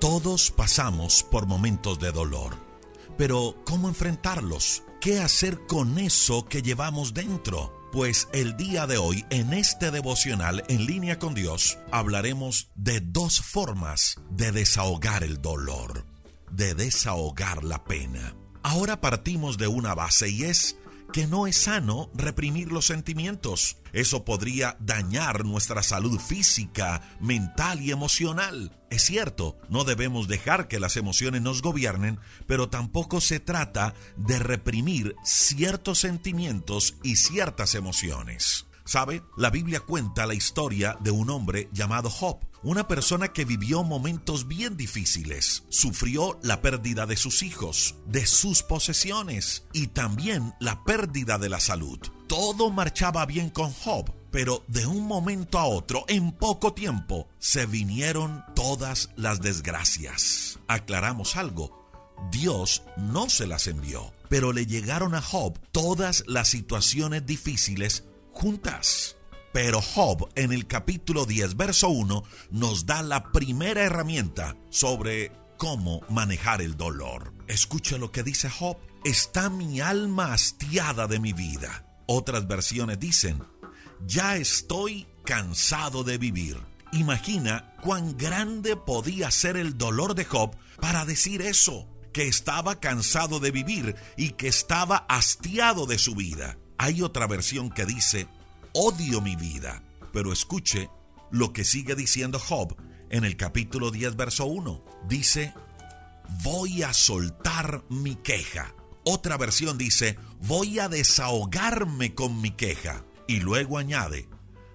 Todos pasamos por momentos de dolor, pero ¿cómo enfrentarlos? ¿Qué hacer con eso que llevamos dentro? Pues el día de hoy, en este devocional En Línea con Dios, hablaremos de dos formas de desahogar el dolor, de desahogar la pena. Ahora partimos de una base y es que no es sano reprimir los sentimientos. Eso podría dañar nuestra salud física, mental y emocional. Es cierto, no debemos dejar que las emociones nos gobiernen, pero tampoco se trata de reprimir ciertos sentimientos y ciertas emociones. ¿Sabe? La Biblia cuenta la historia de un hombre llamado Job, una persona que vivió momentos bien difíciles. Sufrió la pérdida de sus hijos, de sus posesiones y también la pérdida de la salud. Todo marchaba bien con Job, pero de un momento a otro, en poco tiempo, se vinieron todas las desgracias. Aclaramos algo. Dios no se las envió, pero le llegaron a Job todas las situaciones difíciles juntas. Pero Job, en el capítulo 10, verso 1, nos da la primera herramienta sobre cómo manejar el dolor. Escucha lo que dice Job. Está mi alma hastiada de mi vida. Otras versiones dicen, ya estoy cansado de vivir. Imagina cuán grande podía ser el dolor de Job para decir eso, que estaba cansado de vivir y que estaba hastiado de su vida. Hay otra versión que dice, odio mi vida. Pero escuche lo que sigue diciendo Job en el capítulo 10, verso 1. Dice, voy a soltar mi queja. Otra versión dice, voy a desahogarme con mi queja. Y luego añade,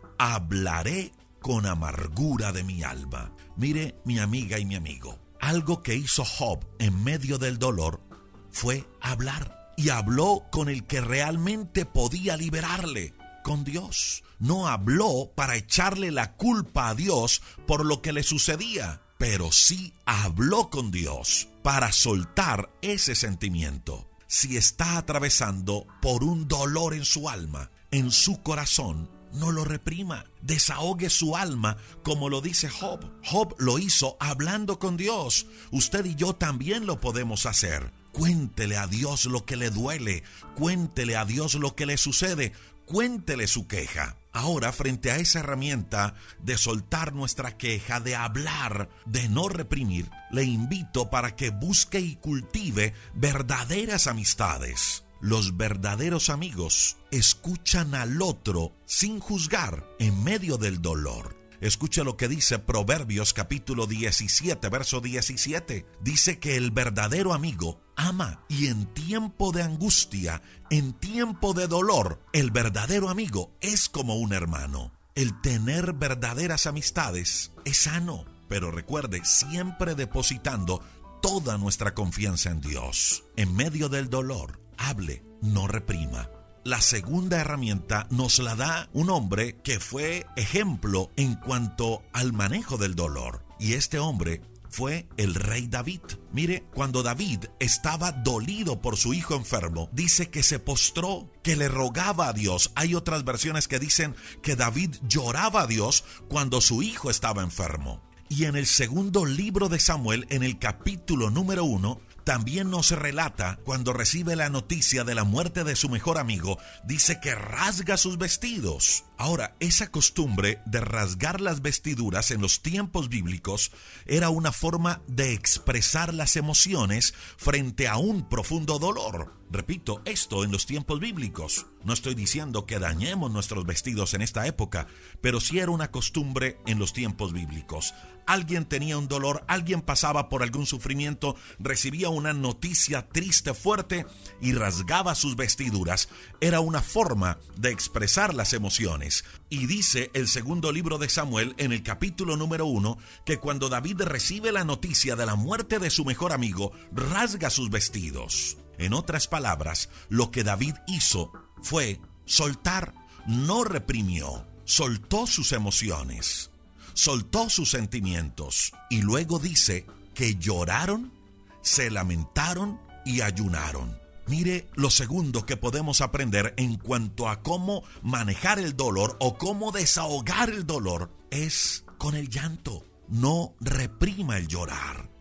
hablaré con amargura de mi alma. Mire, mi amiga y mi amigo, algo que hizo Job en medio del dolor fue hablar. Y habló con el que realmente podía liberarle, con Dios. No habló para echarle la culpa a Dios por lo que le sucedía, pero sí habló con Dios para soltar ese sentimiento. Si está atravesando por un dolor en su alma, en su corazón, no lo reprima. Desahogue su alma como lo dice Job. Job lo hizo hablando con Dios. Usted y yo también lo podemos hacer. Cuéntele a Dios lo que le duele. Cuéntele a Dios lo que le sucede. Cuéntele su queja. Ahora, frente a esa herramienta de soltar nuestra queja, de hablar, de no reprimir, le invito para que busque y cultive verdaderas amistades. Los verdaderos amigos escuchan al otro sin juzgar en medio del dolor. Escucha lo que dice Proverbios capítulo 17, verso 17. Dice que el verdadero amigo ama y en tiempo de angustia, en tiempo de dolor, el verdadero amigo es como un hermano. El tener verdaderas amistades es sano, pero recuerde, siempre depositando toda nuestra confianza en Dios. En medio del dolor, hable, no reprima. La segunda herramienta nos la da un hombre que fue ejemplo en cuanto al manejo del dolor. Y este hombre fue el rey David. Mire, cuando David estaba dolido por su hijo enfermo, dice que se postró, que le rogaba a Dios. Hay otras versiones que dicen que David lloraba a Dios cuando su hijo estaba enfermo. Y en el segundo libro de Samuel, en el capítulo número 1, también nos relata cuando recibe la noticia de la muerte de su mejor amigo, dice que rasga sus vestidos. Ahora, esa costumbre de rasgar las vestiduras en los tiempos bíblicos era una forma de expresar las emociones frente a un profundo dolor. Repito, esto en los tiempos bíblicos. No estoy diciendo que dañemos nuestros vestidos en esta época, pero sí era una costumbre en los tiempos bíblicos. Alguien tenía un dolor, alguien pasaba por algún sufrimiento, recibía una noticia triste, fuerte y rasgaba sus vestiduras. Era una forma de expresar las emociones. Y dice el segundo libro de Samuel, en el capítulo número 1, que cuando David recibe la noticia de la muerte de su mejor amigo, rasga sus vestidos. En otras palabras, lo que David hizo fue soltar, no reprimió, soltó sus emociones, soltó sus sentimientos. Y luego dice que lloraron, se lamentaron y ayunaron. Mire, lo segundo que podemos aprender en cuanto a cómo manejar el dolor o cómo desahogar el dolor es con el llanto. No reprima el llorar.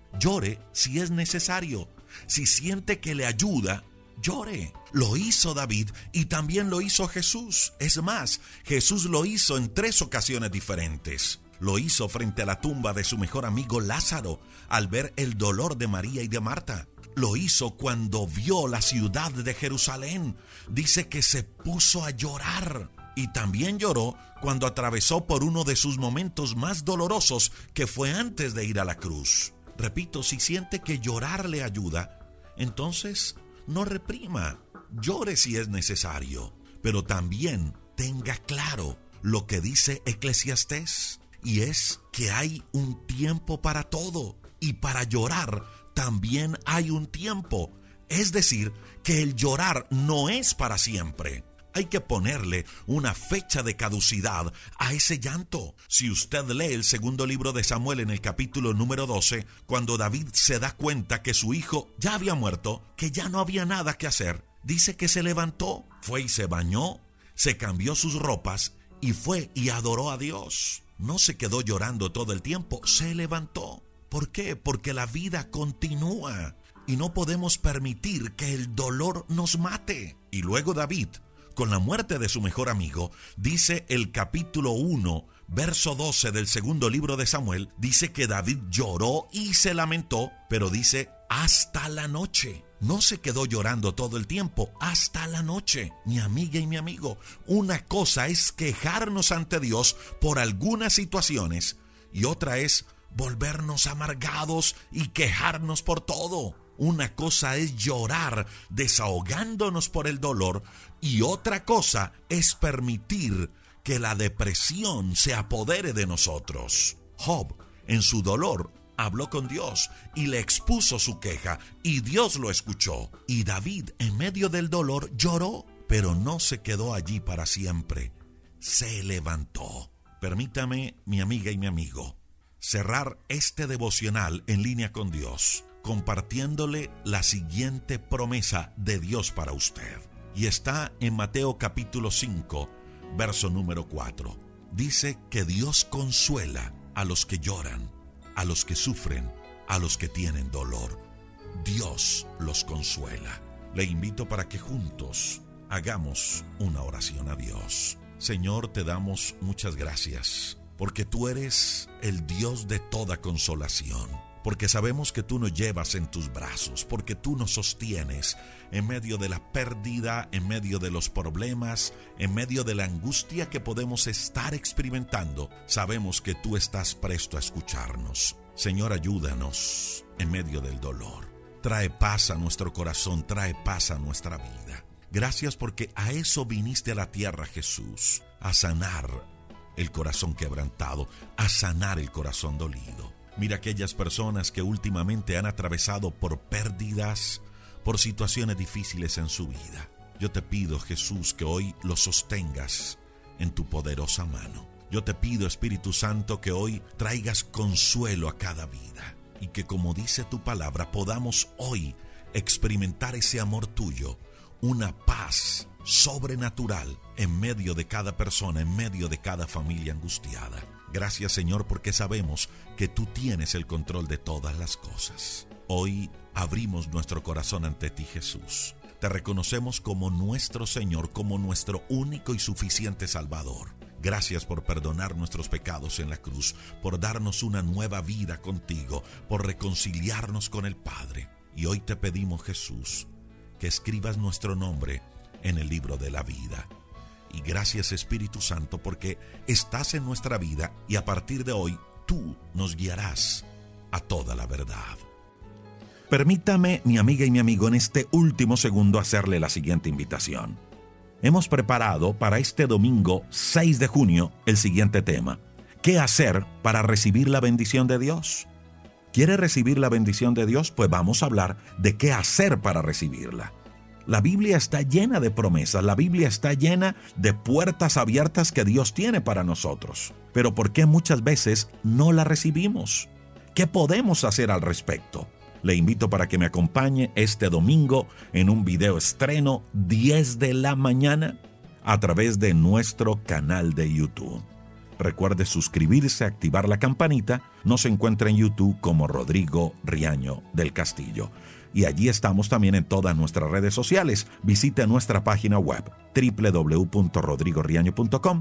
Llore si es necesario. Si siente que le ayuda, llore. Lo hizo David y también lo hizo Jesús. Es más, Jesús lo hizo en 3 ocasiones diferentes. Lo hizo frente a la tumba de su mejor amigo Lázaro, al ver el dolor de María y de Marta. Lo hizo cuando vio la ciudad de Jerusalén. Dice que se puso a llorar. Y también lloró cuando atravesó por uno de sus momentos más dolorosos, que fue antes de ir a la cruz. Repito, si siente que llorar le ayuda, entonces no reprima. Llore si es necesario. Pero también tenga claro lo que dice Eclesiastés. Y es que hay un tiempo para todo. Y para llorar también hay un tiempo. Es decir, que el llorar no es para siempre. Hay que ponerle una fecha de caducidad a ese llanto. Si usted lee el segundo libro de Samuel en el capítulo número 12, cuando David se da cuenta que su hijo ya había muerto, que ya no había nada que hacer, dice que se levantó, fue y se bañó, se cambió sus ropas y fue y adoró a Dios. No se quedó llorando todo el tiempo, se levantó. ¿Por qué? Porque la vida continúa y no podemos permitir que el dolor nos mate. Y luego David, con la muerte de su mejor amigo, dice el capítulo 1, verso 12 del segundo libro de Samuel, dice que David lloró y se lamentó, pero dice hasta la noche. No se quedó llorando todo el tiempo, hasta la noche. Mi amiga y mi amigo, una cosa es quejarnos ante Dios por algunas situaciones y otra es volvernos amargados y quejarnos por todo. Una cosa es llorar desahogándonos por el dolor y otra cosa es permitir que la depresión se apodere de nosotros. Job, en su dolor, habló con Dios y le expuso su queja y Dios lo escuchó. Y David, en medio del dolor, lloró, pero no se quedó allí para siempre. Se levantó. Permítame, mi amiga y mi amigo, cerrar este devocional en línea con Dios, compartiéndole la siguiente promesa de Dios para usted. Y está en Mateo capítulo 5, verso número 4. Dice que Dios consuela a los que lloran, a los que sufren, a los que tienen dolor. Dios los consuela. Le invito para que juntos hagamos una oración a Dios. Señor, te damos muchas gracias, porque tú eres el Dios de toda consolación. Porque sabemos que tú nos llevas en tus brazos, porque tú nos sostienes en medio de la pérdida, en medio de los problemas, en medio de la angustia que podemos estar experimentando. Sabemos que tú estás presto a escucharnos. Señor, ayúdanos en medio del dolor. Trae paz a nuestro corazón, trae paz a nuestra vida. Gracias porque a eso viniste a la tierra, Jesús, a sanar el corazón quebrantado, a sanar el corazón dolido. Mira aquellas personas que últimamente han atravesado por pérdidas, por situaciones difíciles en su vida. Yo te pido, Jesús, que hoy los sostengas en tu poderosa mano. Yo te pido, Espíritu Santo, que hoy traigas consuelo a cada vida y que, como dice tu palabra, podamos hoy experimentar ese amor tuyo, una paz sobrenatural en medio de cada persona, en medio de cada familia angustiada. Gracias, Señor, porque sabemos que tú tienes el control de todas las cosas. Hoy abrimos nuestro corazón ante ti, Jesús. Te reconocemos como nuestro Señor, como nuestro único y suficiente Salvador. Gracias por perdonar nuestros pecados en la cruz, por darnos una nueva vida contigo, por reconciliarnos con el Padre. Y hoy te pedimos, Jesús, que escribas nuestro nombre en el libro de la vida. Y gracias, Espíritu Santo, porque estás en nuestra vida y a partir de hoy tú nos guiarás a toda la verdad. Permítame, mi amiga y mi amigo, en este último segundo hacerle la siguiente invitación. Hemos preparado para este domingo 6 de junio el siguiente tema: ¿qué hacer para recibir la bendición de Dios? ¿Quiere recibir la bendición de Dios? Pues vamos a hablar de qué hacer para recibirla. La Biblia está llena de promesas, la Biblia está llena de puertas abiertas que Dios tiene para nosotros. Pero ¿por qué muchas veces no la recibimos? ¿Qué podemos hacer al respecto? Le invito para que me acompañe este domingo en un video estreno 10 de la mañana a través de nuestro canal de YouTube. Recuerde suscribirse, activar la campanita. Nos encuentra en YouTube como Rodrigo Riaño del Castillo. Y allí estamos también en todas nuestras redes sociales. Visite nuestra página web www.rodrigoriaño.com,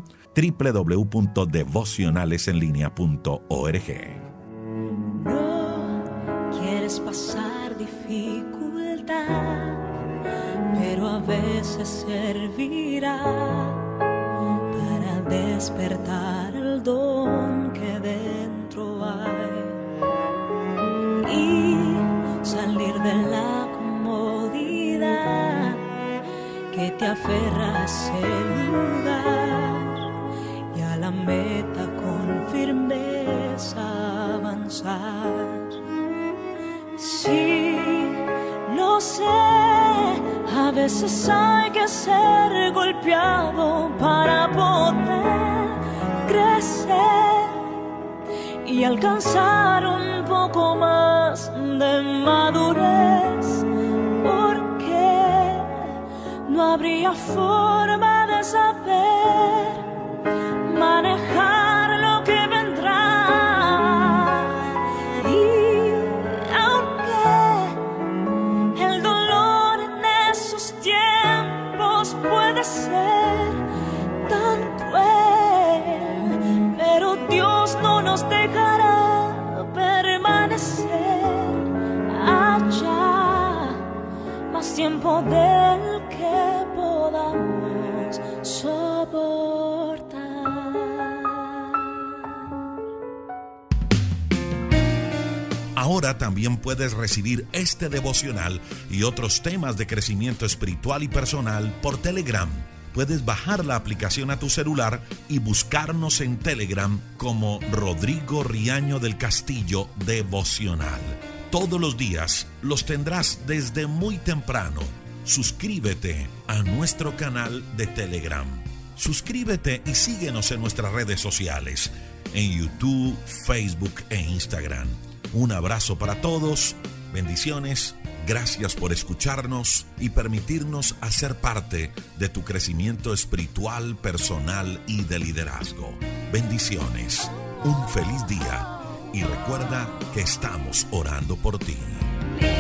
www.devocionalesenlinea.org. No quieres pasar dificultad, pero a veces servirá para despertar el don que dentro hay y salir de la comodidad que te aferra a ese lugar y a la meta con firmeza avanzar. Sí, lo sé, a veces hay que ser golpeado para poder crecer y alcanzar un poco más de madurez, porque no habría forma de saber manejar lo que vendrá. Y aunque el dolor en esos tiempos puede ser tan cruel, pero Dios no nos dejará permanecer allá más tiempo del que podamos soportar. Ahora también puedes recibir este devocional y otros temas de crecimiento espiritual y personal por Telegram. Puedes bajar la aplicación a tu celular y buscarnos en Telegram como Rodrigo Riaño del Castillo Devocional. Todos los días los tendrás desde muy temprano. Suscríbete a nuestro canal de Telegram. Suscríbete y síguenos en nuestras redes sociales, en YouTube, Facebook e Instagram. Un abrazo para todos, bendiciones, gracias por escucharnos y permitirnos hacer parte de tu crecimiento espiritual, personal y de liderazgo. Bendiciones, un feliz día y recuerda que estamos orando por ti.